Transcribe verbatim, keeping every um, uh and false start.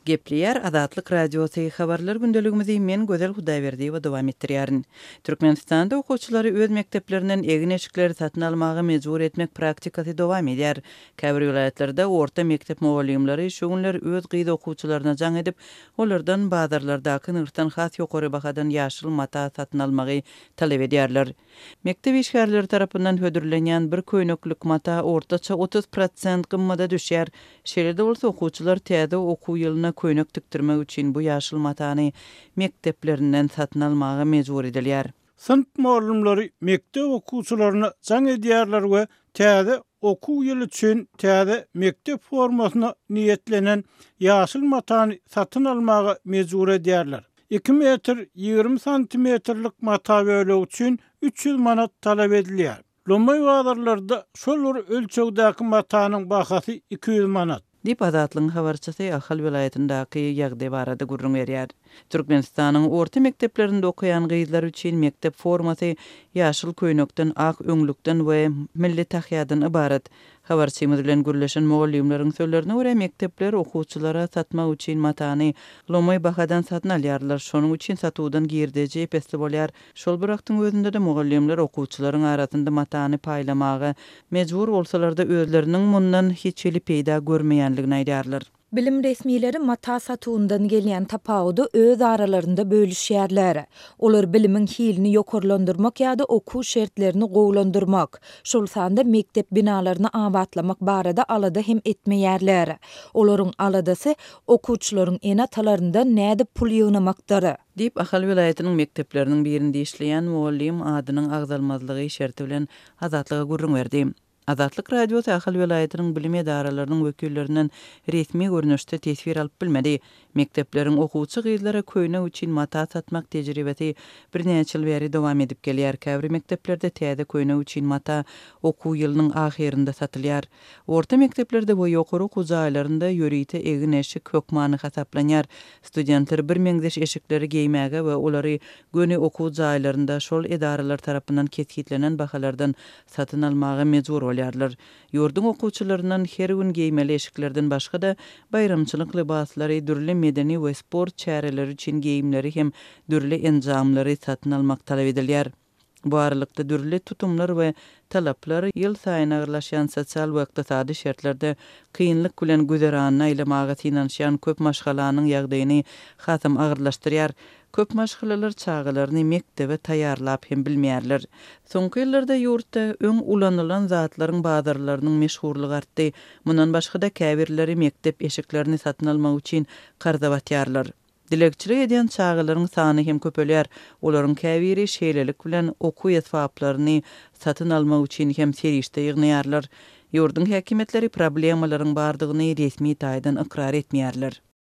Gepliyer Azatlyk Radiosu habarlar gündeligimizi men Gözel Hudaýberdi we dowam etdirýärin. Türkmenistanda okuwçylary öz mekteplerinden egin eşikleri satyn almagy mejbur etmek praktikasy dowam edýär. Käbir vilayatlarda orta mektep mugallimleri şu günler öz gyýda okuwçylaryna jaň edip, olardan bazarlardaky nyrkdan has ýokary bahadan ýaşyl mata satyn almagy talap edýärler. Mektep işgärleri tarapyndan hödürlenýän bir köýneklik mata ortaça otuz prosent gymmada düşýär. Şeýle bolsa okuwçylar täze okuw ýylyna köýnek tiktirmek üçin bu ýaşyl matany mekteplerinden satyn almagy mejbur edilýär. Sınıf muallimleri mektep okuwçylaryna jaň edýärler we täze okuw ýyly üçin täze mektep formasyna niýetlenen ýaşyl matany satyn almagy mejbur edýärler. iki metr ýygrimi santimetrlik mata bölegi üçin üç yüz manat talap edilýär. Lomoy bazarlarda şol ölçegdäki matanyň bahasy iki yüz manat. Dip Azatlyň habarçysy Ahal vilayatyndaky ýagdaý barada gurrun berýär. Türkmenistanyň orta mekteplerinde okuyan gyzlar üçin mektep formasy ýaşyl köýnekden, ak öňlükden we milli tahyýadan ibarat. Habarçymyz bilen gürleşen mugallimleriň sözlerine görä mektepler okuwçylara satmak üçin matany lomoy bahadan satyn alýarlar. Şonuň üçin satuwdan girdeje pesli bolýar. Şol biraktyň özünde de mugallimler okuwçylaryň arasynda matany paýlamagy mejbur bolsalar-da özleriniň mundan hiç eli peýda görmeýänligini aýdýarlar. Bilim resmileri mata satuwyndan gelýän tapawudy öz aralarynda bölüşýärler. Olar bilimiň hilini ýokarlandyrmak ýa-da okuw şertlerini gowlandyrmak, şol sanda mektep binalaryny abadlamak barada alada hem etmeýärler. Olaryň aladasy okuwçylaryň en atalarynda näde pul ýygnamakdyr. Dip Ahal vilayatynyň mektepleriniň birinde işleýän muallim adynyň agzalmazlygy şerti bilen Azatlyga gurrun berdi. Azatlyk Radiosu Ahal vilayatynyň bilim edaralarynyň wekillerinden resmi görnüşde tesbir alyp bilmedi. Mektepleriň okuwçy gyzlara köýnek üçin mata satmak tejribesi bir näçe ýyl beri dowam edip gelýär. Käbir mekteplerde täze köýnek üçin mata okuw ýylynyň ahirinde satylýar. Orta mekteplerde bu ýokary okuw jaýlarynda ýörite egin eşik hökmany hasaplanýar. Studentler bir meňzeş eşikleri giýmäge we olary göni okuw jaýlarynda şol edaralar tarapyndan ketkitlenen bahalardan satyn almagy mejbur bolýarlar. Ýurdun okuwçylaryndan her gün giýmeli eşiklerden başga da bayramçylyk libaslary, dürli medeni we sport çäreleri üçin giýimleri hem dürli enjamlary satyn almak talap edilýär. Bu aralykda dürli tutumlar we talaplar ýyl saýyn agyrlaşýan sosial we ykdysady şertlerde kynlyk bilen güzeranyny aýlamaga synanşýan köp maşgalanyň ýagdaýyny hasam agyrlaşdyrýar. Köp maşgalalar çağılaryny mektebe taýýarlap hem bilmeýärler. Soňky ýyllarda ýurtda öň ulanylan zatlaryň bazarlarynyň meşhurlygy artdy. Mundan başga da käbirleri mektep eşiklerini satyn almak üçin garda batýarlar. Dilekçilik edýän çağılaryň sany hem köpelýär. Olaryň käbiri şeýlelik bilen okuw ýetpaplaryny satyn almak üçin hem serişde ýygnaýarlar. Ýurdun häkimetleri problemalaryň bardygyny resmi taýdan ikrar etmeýärler.